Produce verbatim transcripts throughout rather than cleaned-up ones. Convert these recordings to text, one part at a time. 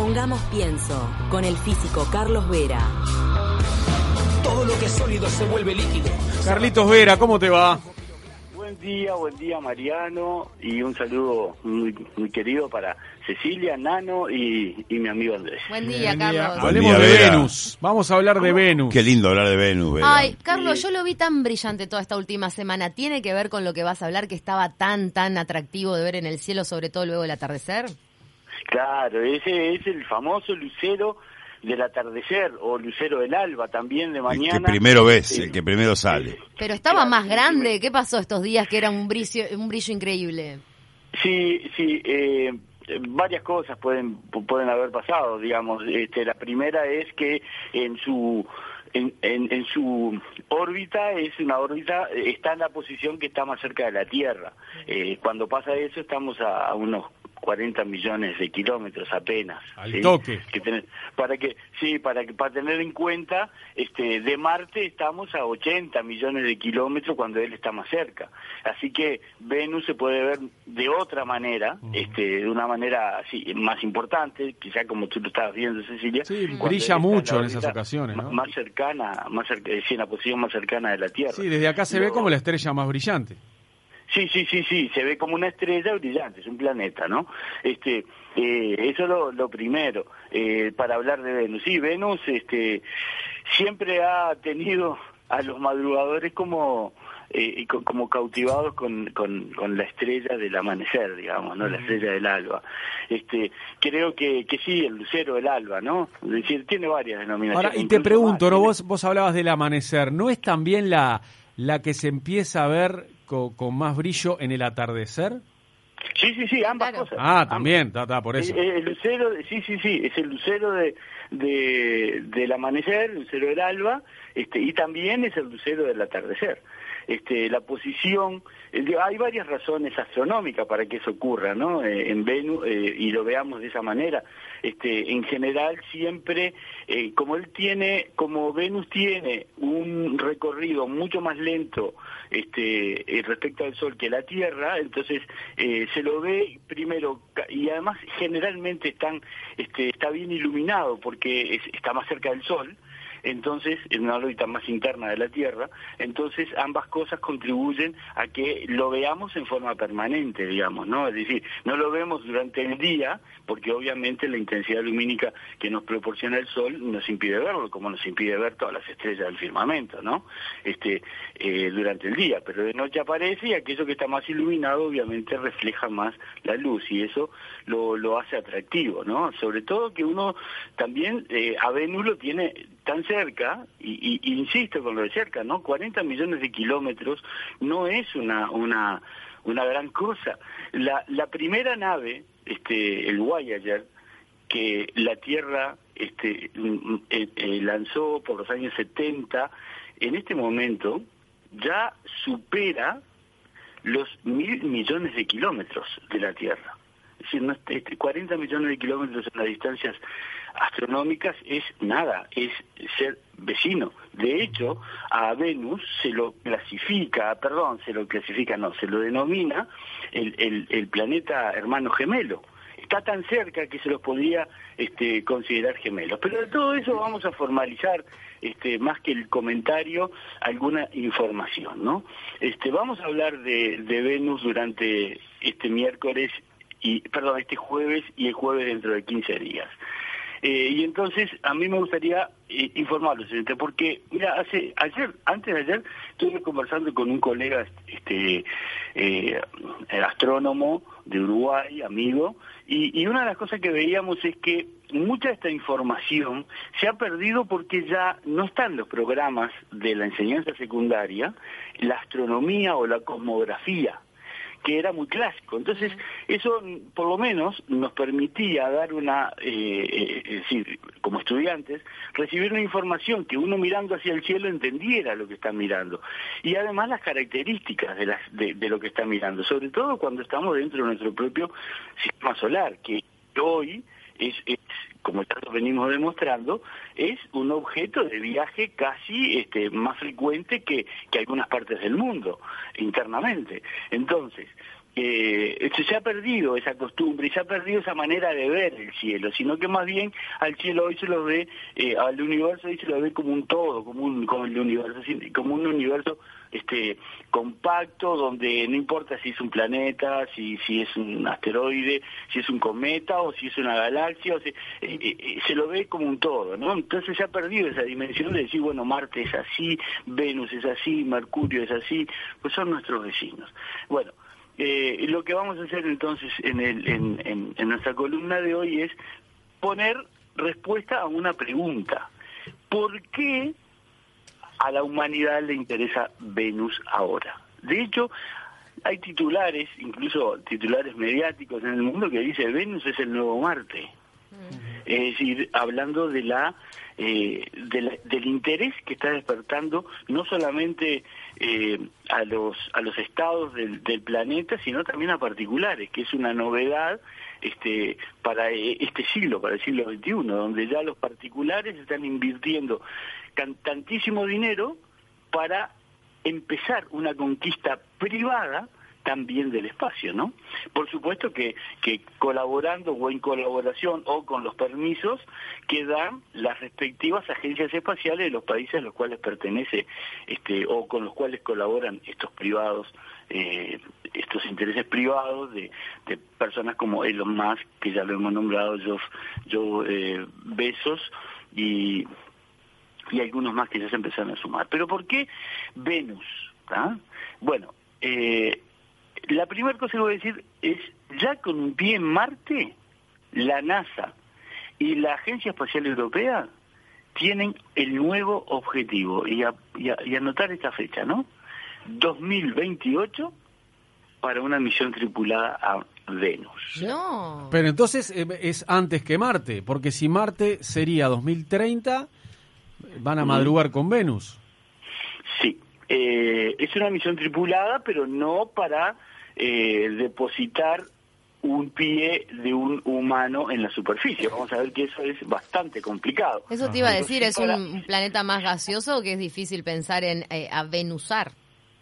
Pongamos Pienso, con el físico Carlos Vera. Todo lo que es sólido se vuelve líquido. Carlitos Vera, ¿cómo te va? Buen día, buen día Mariano, y un saludo muy, muy querido para Cecilia, Nano y, y mi amigo Andrés. Buen día, Buen Carlos. día. Hablemos Buen día, de Vera. Venus. Vamos a hablar de Venus. Qué lindo hablar de Venus, Vera. Ay, Carlos, yo lo vi tan brillante toda esta última semana. ¿Tiene que ver con lo que vas a hablar, que estaba tan, tan atractivo de ver en el cielo, sobre todo luego del atardecer? Claro, ese es el famoso lucero del atardecer, o lucero del alba también de mañana. El que primero ves, el que primero sale. Pero estaba más grande. ¿Qué pasó estos días que era un brillo, un brillo increíble? Sí, sí, eh, varias cosas pueden pueden haber pasado, digamos. Este, la primera es que en su en, en, en su órbita es una órbita está en la posición que está más cerca de la Tierra. Eh, cuando pasa eso estamos a, a unos cuarenta millones de kilómetros apenas. Al ¿sí? toque. Que tener, para que sí, para que para tener en cuenta, este, de Marte estamos a ochenta millones de kilómetros cuando él está más cerca. Así que Venus se puede ver de otra manera, uh-huh. este, de una manera sí, más importante, quizá como tú lo estabas viendo, Cecilia. Sí, brilla mucho en, en esas ocasiones, ¿no? Más cercana, más cerca, sí, en la posición más cercana de la Tierra. Sí, desde acá se Luego, ve como la estrella más brillante. Sí, sí, sí, sí, se ve como una estrella brillante, es un planeta, ¿no? Este, eh, eso es lo, lo primero, eh, para hablar de Venus. Sí, Venus este, siempre ha tenido a los madrugadores como eh, como cautivados con, con, con la estrella del amanecer, digamos, ¿no? La estrella del alba. Este, creo que, que sí, el lucero del alba, ¿no? Es decir, tiene varias denominaciones. Ahora, y te pregunto, más, ¿no? Vos, vos hablabas del amanecer, ¿no es también la, la que se empieza a ver Con, con más brillo en el atardecer? Sí, sí, sí, ambas claro. cosas. Ah, también, está, está, por eso. El, el lucero, sí, sí, sí, es el lucero de, de del amanecer, el lucero del alba, este, y también es el lucero del atardecer. Este, la posición, eh, hay varias razones astronómicas para que eso ocurra, ¿no? Eh, en Venus, eh, y lo veamos de esa manera. Este, en general siempre, eh, como él tiene, como Venus tiene un recorrido mucho más lento, este, eh, respecto al Sol que la Tierra, entonces eh, se lo ve primero, y además generalmente están, este, está bien iluminado porque es, está más cerca del Sol. Entonces, en una órbita más interna de la Tierra, entonces ambas cosas contribuyen a que lo veamos en forma permanente, digamos, ¿no? Es decir, no lo vemos durante el día, porque obviamente la intensidad lumínica que nos proporciona el Sol nos impide verlo, como nos impide ver todas las estrellas del firmamento, ¿no? Este, eh, durante el día, pero de noche aparece y aquello que está más iluminado obviamente refleja más la luz, y eso lo, lo hace atractivo, ¿no? Sobre todo que uno también, eh, a Venus lo tiene tan cerca, y, y, y insisto con lo de cerca, ¿no? cuarenta millones de kilómetros no es una una una gran cosa. La, la primera nave, este, el Voyager, que la Tierra este, eh, eh, lanzó por los años setenta, en este momento ya supera los mil millones de kilómetros de la Tierra. Es decir, no, este, cuarenta millones de kilómetros en las distancias astronómicas es nada, es ser vecino. De hecho, a Venus se lo clasifica, perdón, se lo clasifica, no, se lo denomina el, el, el planeta hermano gemelo. Está tan cerca que se los podría este, considerar gemelos. Pero de todo eso vamos a formalizar, este, más que el comentario, alguna información, ¿no? Este, vamos a hablar de, de Venus durante este miércoles, y perdón, este jueves y el jueves dentro de quince días. Eh, y entonces a mí me gustaría eh, informarlos, porque mira, hace ayer, antes de ayer, estuve conversando con un colega este eh, astrónomo de Uruguay, amigo, y, y una de las cosas que veíamos es que mucha de esta información se ha perdido porque ya no están los programas de la enseñanza secundaria, la astronomía o la cosmografía, que era muy clásico. Entonces, eso por lo menos nos permitía dar una, eh, eh, es decir, como estudiantes, recibir una información que uno mirando hacia el cielo entendiera lo que está mirando. Y además las características de, las, de, de lo que está mirando, sobre todo cuando estamos dentro de nuestro propio sistema solar, que hoy es, es como ya lo venimos demostrando, es un objeto de viaje casi este, más frecuente que, que algunas partes del mundo, internamente. Entonces, eh, eh, se ha perdido esa costumbre y se ha perdido esa manera de ver el cielo, sino que más bien al cielo hoy se lo ve, eh, al universo hoy se lo ve como un todo, como un como el universo, como un universo este compacto, donde no importa si es un planeta, si si es un asteroide, si es un cometa o si es una galaxia, o si, eh, eh, se lo ve como un todo, ¿no? Entonces se ha perdido esa dimensión de decir, bueno, Marte es así, Venus es así, Mercurio es así, pues son nuestros vecinos. Bueno, eh, lo que vamos a hacer entonces en, el, en, en, en nuestra columna de hoy es poner respuesta a una pregunta. ¿Por qué a la humanidad le interesa Venus ahora? De hecho, hay titulares, incluso titulares mediáticos en el mundo que dice Venus es el nuevo Marte. Es decir, hablando de la, eh, de la del interés que está despertando no solamente eh, a los a los estados del, del planeta, sino también a particulares, que es una novedad este para este siglo, para el siglo veintiuno, donde ya los particulares están invirtiendo tantísimo dinero para empezar una conquista privada también del espacio, ¿no? Por supuesto que, que colaborando o en colaboración o con los permisos que dan las respectivas agencias espaciales de los países a los cuales pertenece este o con los cuales colaboran estos privados, eh, estos intereses privados de, de personas como Elon Musk, que ya lo hemos nombrado, Jeff, Joe eh, Bezos y y algunos más que ya se empezaron a sumar. ¿Pero por qué Venus? ¿Ah? Bueno, eh, la primera cosa que voy a decir es, ya con un pie en Marte, la NASA y la Agencia Espacial Europea tienen el nuevo objetivo, y, a, y, a, y anotar esta fecha, ¿no? dos mil veintiocho para una misión tripulada a Venus. No. Pero entonces eh, es antes que Marte, porque si Marte sería dos mil treinta... van a madrugar con Venus. Sí, eh, es una misión tripulada, pero no para eh, depositar un pie de un humano en la superficie. Vamos a ver que eso es bastante complicado. Eso te iba a decir, ¿es para... un planeta más gaseoso o que es difícil pensar en eh, avenusar?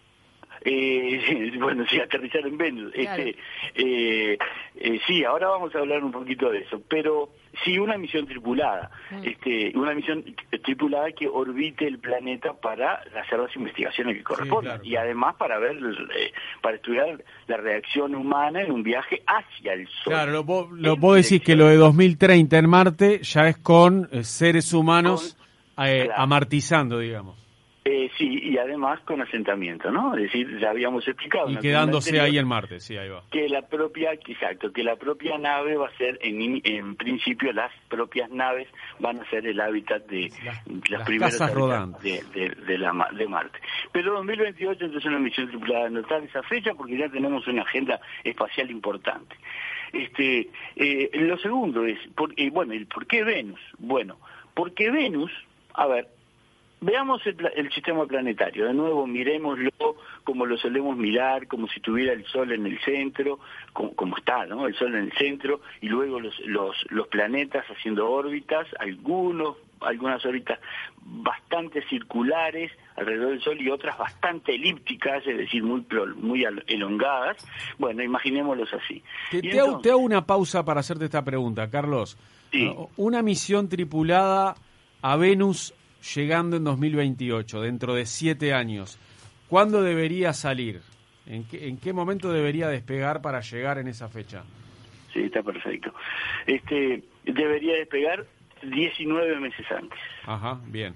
Eh, bueno, sí, aterrizar en Venus. Claro. Este, eh, eh, sí, ahora vamos a hablar un poquito de eso, pero sí, una misión tripulada, mm. este, una misión tripulada que orbite el planeta para hacer las investigaciones que correspondan, sí, claro. Y además para ver, eh, para estudiar la reacción humana en un viaje hacia el Sol. Claro, lo, vos, lo, vos decís que lo de dos mil treinta en Marte ya es con eh, seres humanos con, eh, claro. amartizando, digamos. Eh, sí, y además con asentamiento, ¿no? Es decir, ya habíamos explicado. Y quedándose ahí en Marte, sí, ahí va. Que la propia, exacto, que la propia nave va a ser, en, en principio, las propias naves van a ser el hábitat de las, las, las primeras casas rodantes de, de, de, la, de Marte. Pero dos mil veintiocho entonces una misión tripulada, anotar esa fecha porque ya tenemos una agenda espacial importante. Este, eh, lo segundo es, por, eh, bueno, el ¿por qué Venus? Bueno, porque Venus, a ver, veamos el, el sistema planetario, de nuevo miremoslo como lo solemos mirar, como si tuviera el Sol en el centro, como, como está, ¿no? El Sol en el centro, y luego los, los, los planetas haciendo órbitas, algunos, algunas órbitas bastante circulares alrededor del Sol y otras bastante elípticas, es decir, muy, muy elongadas. Bueno, imaginémoslos así. Te, te, entonces, hago, te hago una pausa para hacerte esta pregunta, Carlos. Sí. Una misión tripulada a Venus llegando en dos mil veintiocho, dentro de siete años, ¿cuándo debería salir? ¿En qué, en qué momento debería despegar para llegar en esa fecha? Sí, está perfecto. Este, debería despegar diecinueve meses antes. Ajá, bien.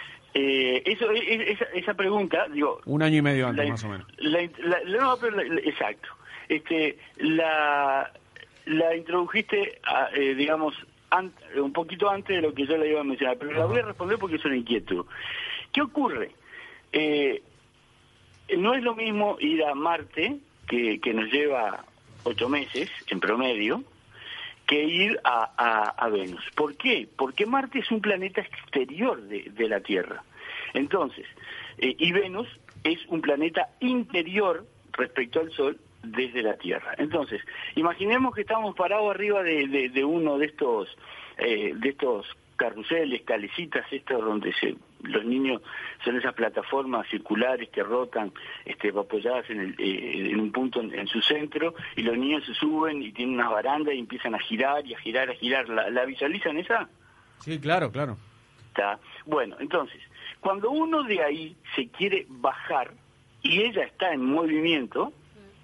Eh, eso, esa, esa pregunta, digo... Un año y medio antes, la, más o menos. La, la, la, no, pero la, la, exacto. Este, la, la introdujiste, a, eh, digamos... un poquito antes de lo que yo le iba a mencionar, pero la voy a responder porque es una inquietud. ¿Qué ocurre? Eh, no es lo mismo ir a Marte, que, que nos lleva ocho meses en promedio, que ir a, a, a Venus. ¿Por qué? Porque Marte es un planeta exterior de, de la Tierra. Entonces, eh, y Venus es un planeta interior respecto al Sol, desde la Tierra. Entonces, imaginemos que estamos parados arriba de, de, de uno de estos eh, de estos carruseles, calecitas, estos donde se, los niños son esas plataformas circulares que rotan, este, apoyadas en, el, eh, en un punto en, en su centro, y los niños se suben y tienen unas barandas y empiezan a girar y a girar, a girar. ¿La, la visualizan esa? Sí, claro, claro. Está. Bueno, entonces, cuando uno de ahí se quiere bajar y ella está en movimiento,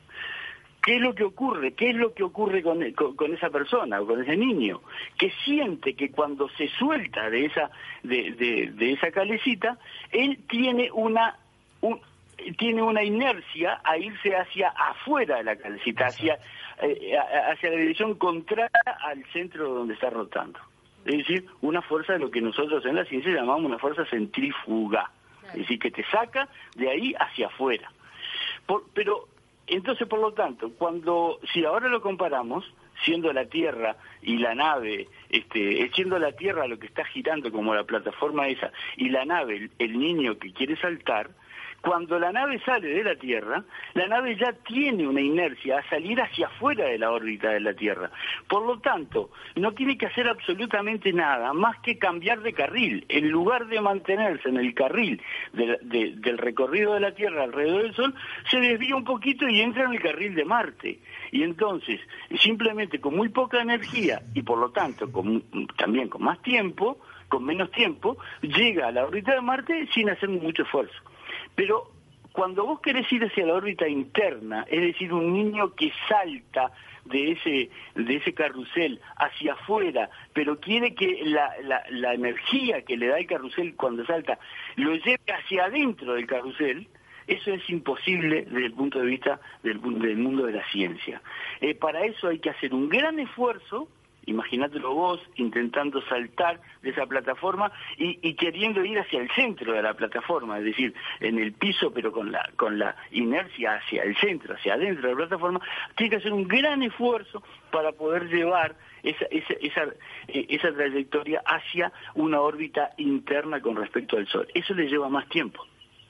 ¿qué es lo que ocurre? ¿Qué es lo que ocurre con, con, con esa persona o con ese niño? Que siente que cuando se suelta de esa de, de, de esa calecita, él tiene una un, tiene una inercia a irse hacia afuera de la calecita, hacia eh, hacia la dirección contraria al centro donde está rotando. Es decir, una fuerza de lo que nosotros en la ciencia llamamos una fuerza centrífuga. Es decir, que te saca de ahí hacia afuera. Por, pero entonces, por lo tanto, cuando, si ahora lo comparamos, siendo la Tierra y la nave, este, siendo la Tierra lo que está girando como la plataforma esa, y la nave, el, el niño que quiere saltar, cuando la nave sale de la Tierra, la nave ya tiene una inercia a salir hacia afuera de la órbita de la Tierra. Por lo tanto, no tiene que hacer absolutamente nada más que cambiar de carril. En lugar de mantenerse en el carril de, de, del recorrido de la Tierra alrededor del Sol, se desvía un poquito y entra en el carril de Marte. Y entonces, simplemente con muy poca energía y por lo tanto con, también con más tiempo, con menos tiempo, llega a la órbita de Marte sin hacer mucho esfuerzo. Pero cuando vos querés ir hacia la órbita interna, es decir, un niño que salta de ese de ese carrusel hacia afuera, pero quiere que la, la, la energía que le da el carrusel cuando salta lo lleve hacia adentro del carrusel, eso es imposible desde el punto de vista del, del mundo de la ciencia. Eh, para eso hay que hacer un gran esfuerzo. Imagínatelo vos intentando saltar de esa plataforma y, y queriendo ir hacia el centro de la plataforma, es decir, en el piso, pero con la con la inercia hacia el centro, hacia adentro de la plataforma. Tiene que hacer un gran esfuerzo para poder llevar esa esa esa, esa trayectoria hacia una órbita interna con respecto al Sol. Eso le lleva más tiempo.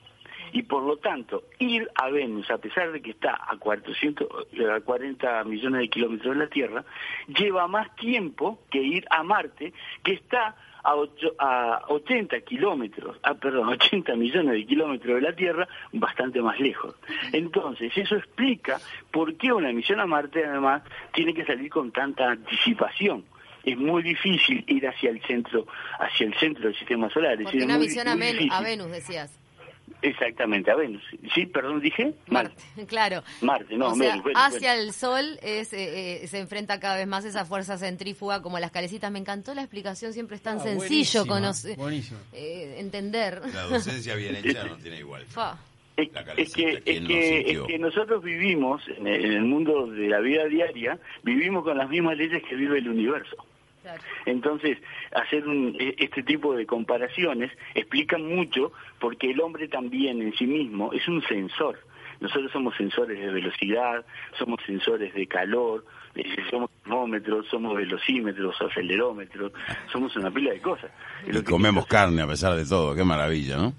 Y por lo tanto, ir a Venus, a pesar de que está a, cuatrocientos, a cuarenta millones de kilómetros de la Tierra, lleva más tiempo que ir a Marte, que está a, ocho, a ochenta kilómetros, ah, perdón, ochenta millones de kilómetros de la Tierra, bastante más lejos. Entonces, eso explica por qué una misión a Marte, además, tiene que salir con tanta anticipación. Es muy difícil ir hacia el centro, hacia el centro del sistema solar. Porque es decir, una muy, misión muy a, difícil. a Venus, decías. Exactamente, a Venus. Sí, perdón, dije Marte, claro. Marte, no, o sea, Venus, Venus, hacia Venus. el Sol es, eh, eh, se enfrenta cada vez más esa fuerza centrífuga como las calecitas. Me encantó la explicación, siempre es tan Ah, sencillo buenísima, conocer, buenísima. eh, entender. La docencia bien hecha no tiene igual. Fa. Es, La es calecita, que, es, ¿quién no que, sintió? es que nosotros vivimos, en el, en el mundo de la vida diaria, vivimos con las mismas leyes que vive el universo. Claro. Entonces, hacer un, este tipo de comparaciones explica mucho porque el hombre también en sí mismo es un sensor. Nosotros somos sensores de velocidad, somos sensores de calor, somos termómetros, somos velocímetros, acelerómetros, somos una pila de cosas. Y Lo que comemos carne a pesar de todo, qué maravilla, ¿no?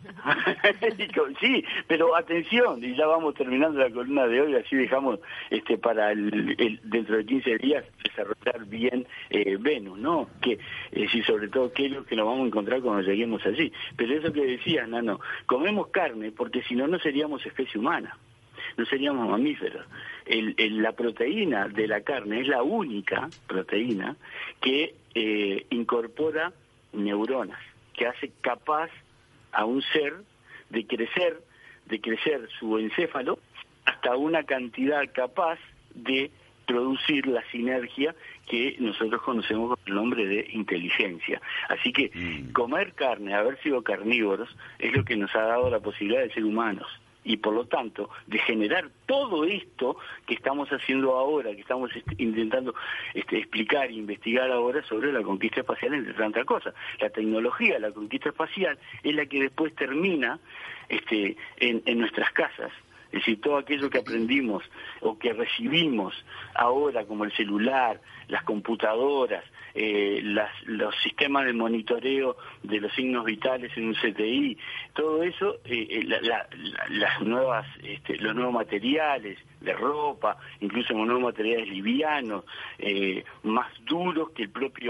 Sí, pero atención, y ya vamos terminando la columna de hoy, así dejamos este para el, el, dentro de quince días desarrollar bien eh, Venus, ¿no? Que eh, sí, sobre todo qué es lo que nos vamos a encontrar cuando lleguemos allí. Pero eso que decías, Nano, comemos carne porque si no, no seríamos especie humana. No seríamos mamíferos. El, el, la proteína de la carne es la única proteína que eh, incorpora neuronas, que hace capaz a un ser de crecer, de crecer su encéfalo hasta una cantidad capaz de producir la sinergia que nosotros conocemos con el nombre de inteligencia. Así que mm. comer carne, haber sido carnívoros, es lo que nos ha dado la posibilidad de ser humanos. Y por lo tanto, de generar todo esto que estamos haciendo ahora, que estamos est- intentando este, explicar e investigar ahora sobre la conquista espacial, entre tantas cosas. La tecnología, la conquista espacial, es la que después termina este, en, en nuestras casas. Es decir, todo aquello que aprendimos o que recibimos ahora, como el celular, las computadoras, eh, las, los sistemas de monitoreo de los signos vitales en un C T I, todo eso, eh, la, la, la, las nuevas, este, los nuevos materiales de ropa, incluso los nuevos materiales livianos, eh, más duros que el propio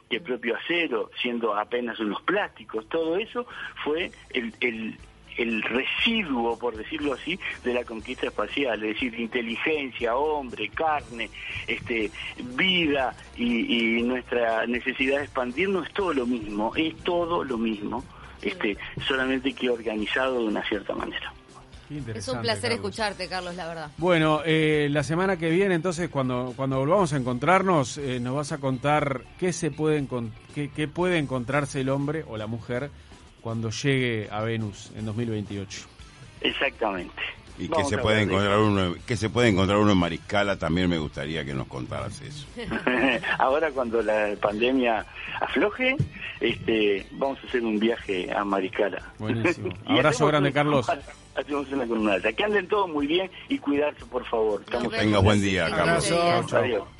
que el propio acero, siendo apenas unos plásticos. Todo eso fue el, el, el residuo, por decirlo así, de la conquista espacial, es decir, inteligencia, hombre, carne, este, vida y, y nuestra necesidad de expandirnos es todo lo mismo, es todo lo mismo, este, solamente que organizado de una cierta manera. Es un placer Carlos. escucharte, Carlos, la verdad. Bueno, eh, la semana que viene, entonces, cuando cuando volvamos a encontrarnos, eh, nos vas a contar qué se puede encont- qué, qué puede encontrarse el hombre o la mujer cuando llegue a Venus en dos mil veintiocho. Exactamente. Y que se puede encontrar uno, que se puede encontrar uno en Mariscala, también me gustaría que nos contaras eso. Ahora cuando la pandemia afloje, este, vamos a hacer un viaje a Mariscala. Buenísimo. Abrazo grande, Carlos. Hacemos una columna. Que anden todos muy bien y cuidarse, por favor. Estamos Tenga buen día, Carlos. Chao, chao. Adiós.